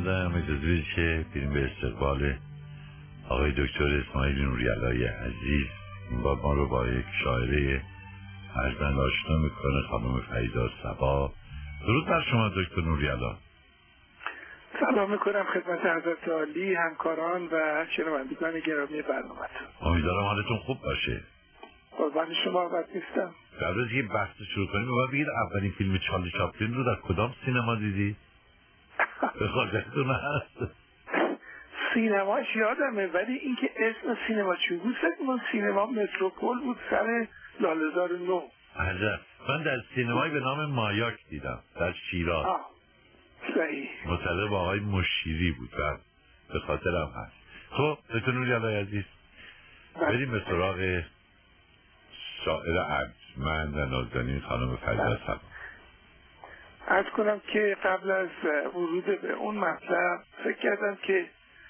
عرضم اجازه بدید که بریم به استقبال آقای دکتر اسماعیل نوری‌علای عزیز. با ما رو با یک شاعره ارجمند آشنا میکنه، خانم فریدا صبا. درود بر شما دکتر نوری‌علا. سلام میکنم خدمت حضرت عالی، همکاران و شنوندگان گرامی برنامه‌تون. امیدوارم حالتون خوب باشه. قربان شما بد نیستم. قبل از یه بحث شروع کنیم باید بگید اولین فیلم چارلی چاپلین رو در کدام سینما دیدی؟ به خاطرتون هست؟ سینماش یادمه، ولی اینکه اسم سینما چی بود؟ اون سینما متروپول بود سر لاله‌زار 9. عجب. من در سینمایی به نام مایاک دیدم در شیراز. صحیح. مطلع با آقای مشیری بود و به خاطرم هست. خب دکتر نوری‌علای عزیز، بریم به سراغ شاعر ارجمند و نازنین خانم فریدا صبا. عرض کنم که قبل از ورود به اون مطلب فکر کردم که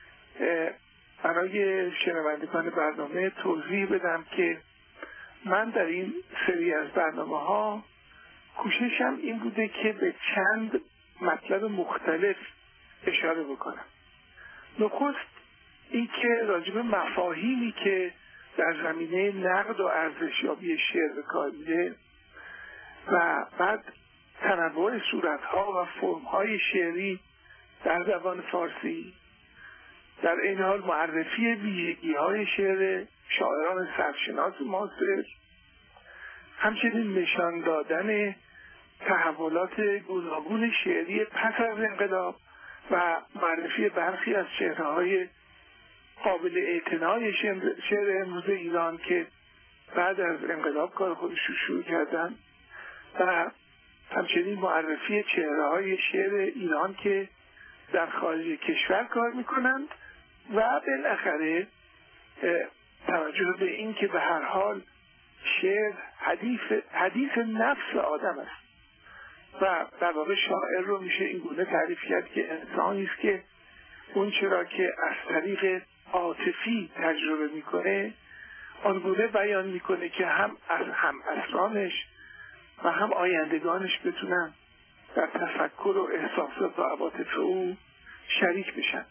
برای شنوندگان برنامه توضیح بدم که من در این سری از برنامه‌ها کوششم این بوده که به چند مطلب مختلف اشاره بکنم. نخست این که راجب مفاهیمی که در زمینه نقد و ارزشیابی شعر به کار میره و بعد تنوع صورت‌ها و فرم‌های شعری در زبان فارسی، در این حال معرفی ویژگی‌های شعر شاعران سرشناس معاصر، همچنین نشان دادن تحولات گوناگون شعری پس از انقلاب و معرفی برخی از چهره‌های قابل اعتنای شعر امروز ایران که بعد از انقلاب کار خودش رو شروع کردن و همچنین معرفی چهره‌های شعر ایران که در خارج کشور کار میکنند و بالاخره توجه به این که به هر حال شعر حدیث نفس آدم است و در واقع شاعر رو میشه این گونه تعریف کرد که انسانی است که اون چرا که از طریق عاطفی تجربه میکنه آنگونه بیان میکنه که هم اسرانش و هم آیندگانش بتونن در تفکر و احساسات و عواطف او شریک بشن.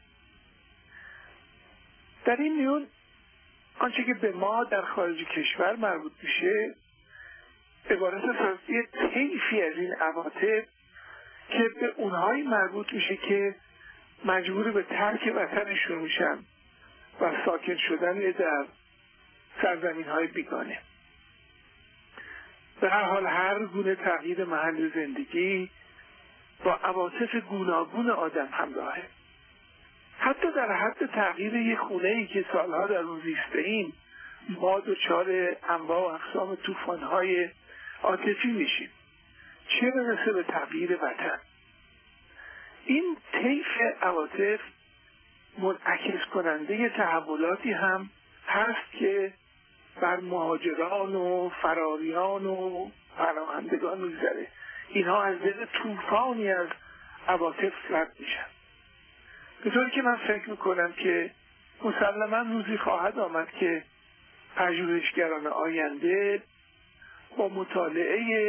در این میون آنچه که به ما در خارج کشور مربوط میشه عبارت از یه طیفی از این عواطف که به اونهایی مربوط میشه که مجبور به ترک وطنشون میشن و ساکن شدن در سرزمین‌های بیگانه. به هر حال هر گونه تغییر محل زندگی با عواطف گوناگون آدم همراهه. حتی در حد تغییر یک خونه‌ای که سالها در اون زیسته‌ایم ما دچار انواع و اقسام طوفان‌های عاطفی میشیم، چه برسه به تغییر وطن. این طیف عواطف منعکس کننده تحولاتی هم هست که بر مهاجران و فراریان و پناهندگان میگذره. اینها از دل طوفانی از عواطف رد میشن، به طوری که من فکر میکنم که مسلماً روزی خواهد آمد که پژوهشگران آینده با مطالعه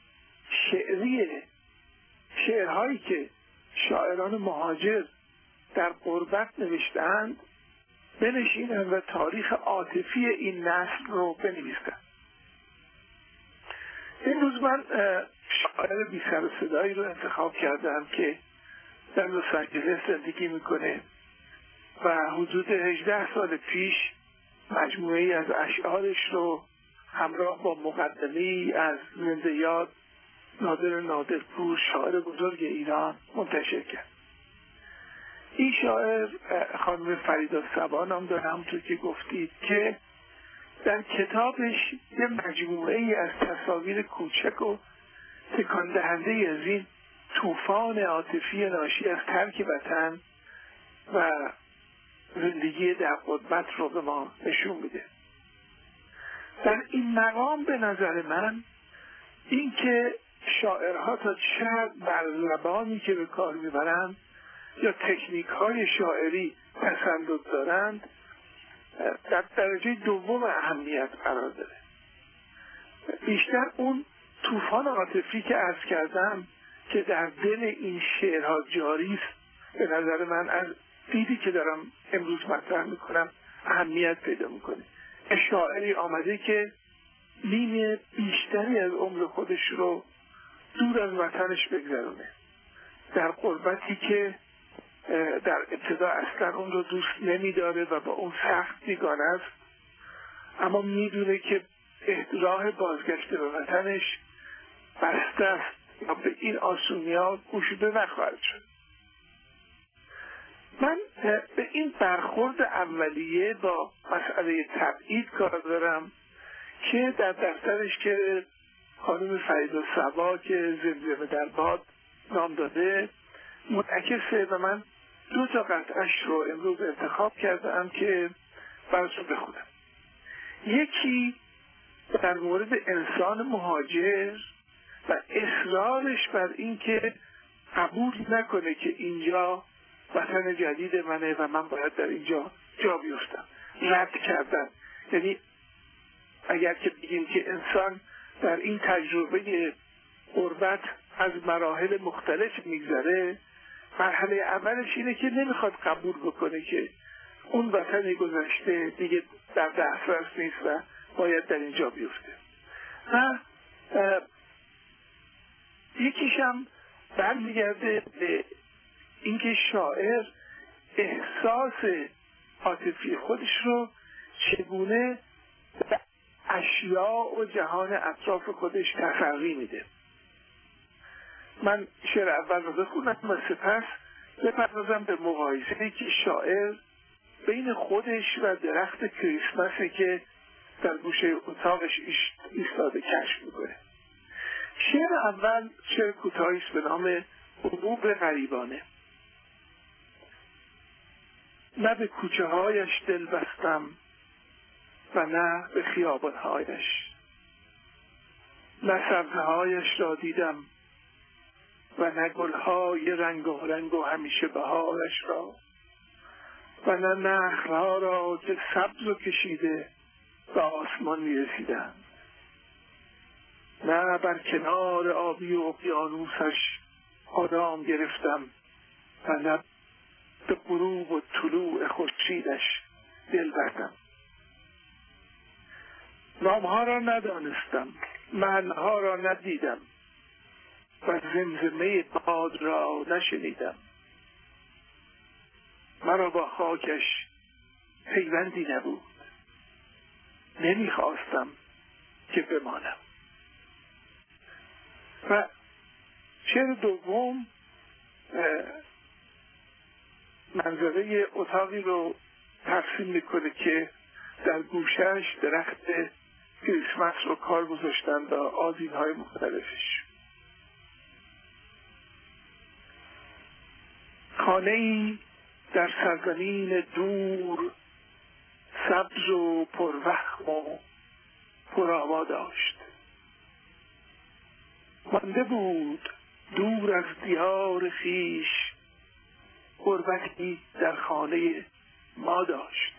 شعرهایی که شاعران مهاجر در غربت نوشتند بنشینند و تاریخ عاطفی این نسل رو بنویسند. این روز من شاعر بی سر و صدایی رو انتخاب کردم که در لس آنجلس زندگی میکنه و حدود 18 سال پیش مجموعه‌ای از اشعارش رو همراه با مقدمه‌ای از زنده یاد نادر نادرپور شاعر بزرگ ایران منتشر کرد. این شاعر خانم فریدا صبا نام داره، همونطور که گفتید، که در کتابش یه مجموعه‌ای از تصاویر کوچک و تکان دهنده از این طوفان عاطفی ناشی از ترک وطن و زندگی در غربت رو به ما نشون میده. در این مقام به نظر من این که شاعرها تا چه بر زبانی که به کار میبرند یا تکنیک های شاعری تسلط دارند در درجه دوم اهمیت قرار داره. بیشتر اون طوفان عاطفی که عرض کردم که در دل این شعرها جاری است به نظر من از دیدی که دارم امروز مطرح میکنم اهمیت پیدا میکنه. شاعری آمده که نیمه بیشتری از عمر خودش رو دور از وطنش بگذرونه، در غربتی که در ابتدا اصلا اون رو دوست نمیداره و با اون سخت بیگانه است، اما میدونه که راه بازگشت به وطنش بسته است و به این آسونی‌ها گشوده نخواهد شد. من به این برخورد اولیه با مسئله تبعید کار دارم که در دفترش که خانم فریدالصبا که زمزمه در باد نام داده منعکسه و من 2 قطعش رو امروز انتخاب کردم که براتون بخونم. یکی در مورد انسان مهاجر و اصرارش بر این که قبول نکنه که اینجا وطن جدید منه و من باید در اینجا جا بیفتم. رد کردن، یعنی اگر که بگیم که انسان در این تجربه غربت از مراحل مختلف میگذره، مرحله اولش اینه که نمیخواد قبول بکنه که اون وطن گذشته دیگه در دسترس نیست و باید در اینجا بیفته. و یکیشم برمیگرده به اینکه شاعر احساس عاطفی خودش رو چگونه به اشیاء و جهان اطراف خودش تسری میده. من شعر اول رو بخونم و سپس بپردازم به مقایسه‌ای که شاعر بین خودش و درخت کریسمسی که در گوشه اتاقش ایستاده کشف میکنه. شعر اول شعر کوتاهی است به نام عبور غریبانه. نه به کوچه هایش دل بستم و نه به خیابان هایش، نه سبزه هایش را دیدم و نه گل های رنگ و همیشه بهارش را، و نه نخل ها را که سبز و کشیده به آسمان می رسیدند، نه بر کنار آبی و اقیانوسش آرام گرفتم و نه به غروب و طلوع خورشیدش دل بردم. نامها را ندانستم، معناها را ندیدم و زمزمه باد را نشنیدم. مرا با خاکش پیوندی نبود، نمیخواستم که بمانم. و شعر دوم منظره اتاقی رو ترسیم میکنه که در گوشهش درخت کریسمس رو کار گذاشتن و آذین‌های مختلفش. خانه‌ای در سرزمین دور سبز و پروخم و پرآوا داشت. مانده بود دور از دیار خویش، غربتی در خانه ما داشت.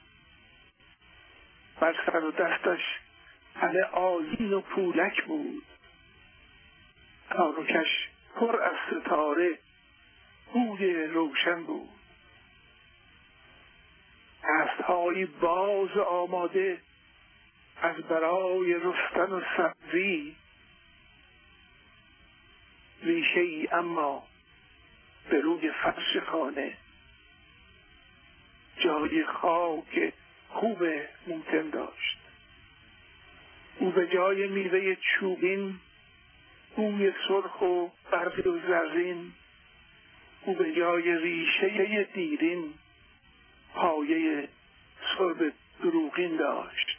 بر سر و دستش همه آیین و پولک بود، تارکش پر از ستاره بوی روشن بود. دست‌های باز آماده از برای رستن و سبزی، ریشه‌ای اما به روی فرش خانه، جای خاک خوب ممکن داشت. او به جای میوه چوبین بوی سرخ و برقی و زرین، او به جای ریشه دیرین پایه سرب دروغین داشت.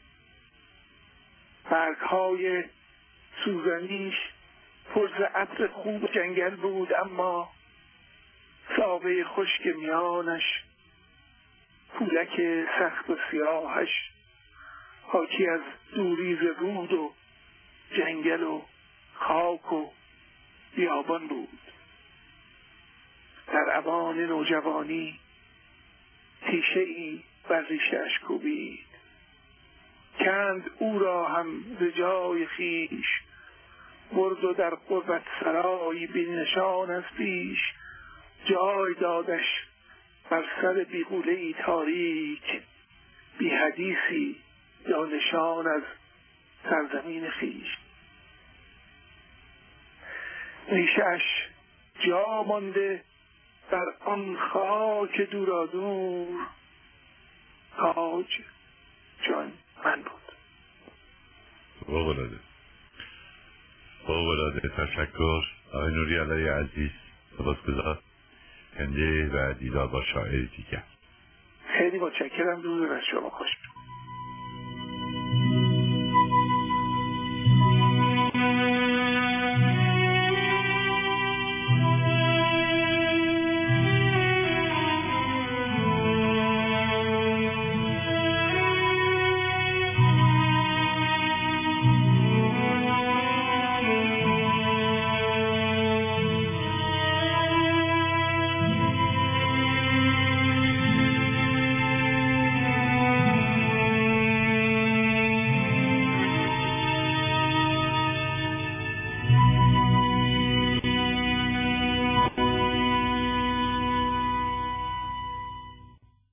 برگ‌های سوزنیش پر ز عطر خوب جنگل بود، اما ساقه خشک میانش، پولک سخت و سیاهش حاکی از دوریز رود و جنگل و خاک و بیابان بود. در اوان نوجوانی تیشه ای بر ریشه‌اش کوبید، کند او را هم ز جای خویش، برد و در قربت سرای بی نشان از پیش، جای دادش بر سر بیغوله ای تاریک، بی حدیثی یا نشان از سرزمین خویش. ریشش جا مانده بر آن خاک دورادور، تاج جان من بود. فوق‌العاده. تشکر آقای نوری‌الله عزیز. سپاسگزار. زنده و دیدار با شاعر دیگر. خیلی متشکرم. روز از شما خوش.